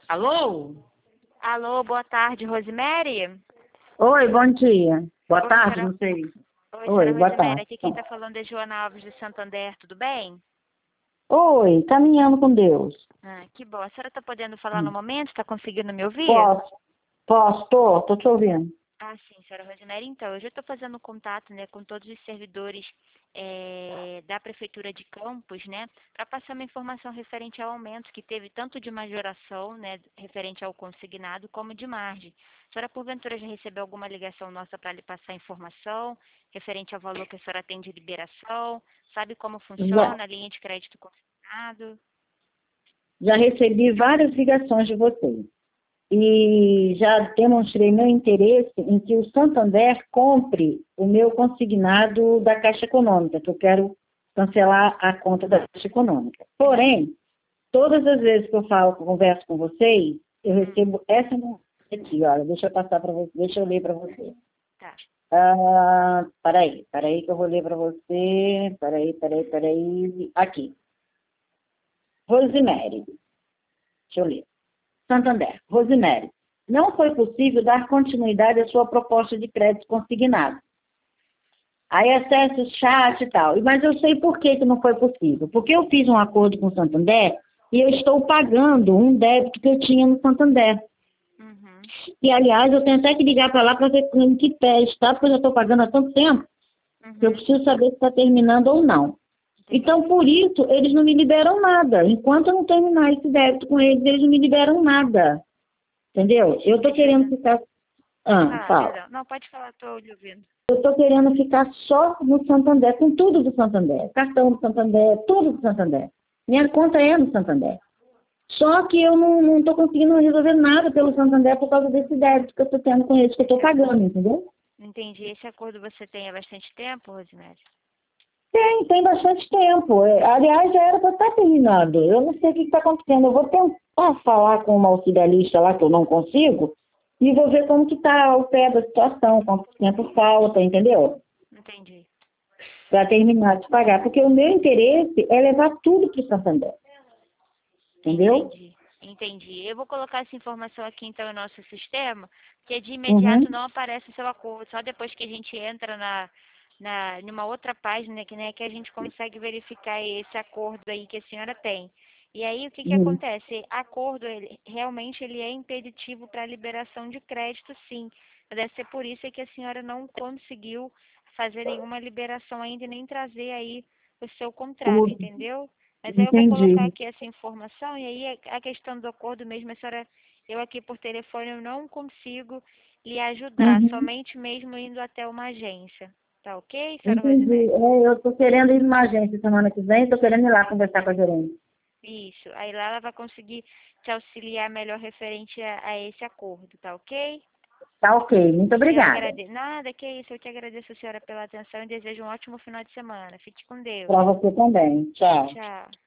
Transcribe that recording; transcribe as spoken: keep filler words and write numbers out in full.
Alô? Alô, boa tarde, Rosemary? Oi, bom dia. Boa Oi, tarde, senhora... não sei. Oi, Oi, senhora boa Rosemary, tarde. aqui quem está falando é Joana Alves de Santander, tudo bem? Oi, caminhando com Deus. Ah, que bom. A senhora está podendo falar no Hum. momento? Está conseguindo me ouvir? Posso? Posso? Tô, tô te ouvindo. Ah, sim, senhora Rosemary. Então, eu já estou fazendo contato, né, com todos os servidores eh, da Prefeitura de Campos, né, para passar uma informação referente ao aumento que teve tanto de majoração, né, referente ao consignado, como de margem. A senhora, porventura, já recebeu alguma ligação nossa para lhe passar informação referente ao valor que a senhora tem de liberação? Sabe como Já, funciona a linha de crédito consignado? já recebi várias ligações de vocês. E já demonstrei meu interesse em que o Santander compre o meu consignado da Caixa Econômica, que eu quero cancelar a conta da Caixa Econômica. Porém, todas as vezes que eu falo, converso com vocês, eu Hum, recebo essa mensagem aqui, olha, deixa eu passar para você, deixa eu ler para você. tá. Ah, peraí, peraí que eu vou ler para você, peraí, peraí, peraí, aqui. Rosemary, deixa eu ler. Santander, Rosemary, não foi possível dar continuidade à sua proposta de crédito consignado. Aí acesso o chat e tal. Mas eu sei por que, que não foi possível. Porque eu fiz um acordo com o Santander e eu estou pagando um débito que eu tinha no Santander. Uhum, E, aliás, eu tenho até que ligar para lá para ver em que pé está, porque eu já estou pagando há tanto tempo que eu uhum, preciso saber se está terminando ou não. Então, entendi. por isso, eles não me liberam nada. Enquanto eu não terminar esse débito com eles, eles não me liberam nada. Entendeu? Deixa, Eu estou deixa eu querendo ver. ficar... Pode Ah, falar, fala. perdão. Não, pode falar, estou lhe ouvindo. Eu estou querendo ficar só no Santander, com tudo do Santander. Cartão do Santander, tudo do Santander. Minha conta é no Santander. Só que eu não estou conseguindo resolver nada pelo Santander por causa desse débito que eu estou tendo com eles, que eu estou Esse pagando, acordo. entendeu? Entendi. Esse acordo você tem há bastante tempo, Rosemary? Tem, tem bastante tempo. É, aliás, já era para estar terminado. Eu não sei o que está acontecendo. Eu vou tentar falar com uma auxiliarista lá, que eu não consigo, e vou ver como que está o pé da situação, quanto tempo falta, entendeu? Entendi. Para terminar de pagar. Porque o meu interesse é levar tudo para o Santander. Entendeu? Entendi. Entendi. Eu vou colocar essa informação aqui então no nosso sistema, que de imediato Uhum. não aparece o seu acordo. Só depois que a gente entra na, na, numa outra página que, né, que a gente consegue verificar esse acordo aí que a senhora tem. E aí o que que Uhum. acontece? Acordo, ele, realmente ele é impeditivo para liberação de crédito, sim. Deve ser por isso que a senhora não conseguiu fazer nenhuma liberação ainda e nem trazer aí o seu contrato, O- entendeu? Mas aí eu vou colocar Entendi. aqui essa informação e aí a questão do acordo mesmo, a senhora, eu aqui por telefone eu não consigo lhe ajudar, Uhum. somente mesmo indo até uma agência. Tá ok, senhora Entendi. Rosemary? É, eu estou querendo ir numa agência semana que vem, estou querendo ir lá conversar com a gerente. Isso. Aí lá ela vai conseguir te auxiliar melhor referente a, a esse acordo, tá ok? Tá ok. Muito Eu obrigada. agradeço. Nada, que isso. Eu que agradeço a senhora pela atenção e desejo um ótimo final de semana. Fique com Deus. Para você também. Tchau. Tchau.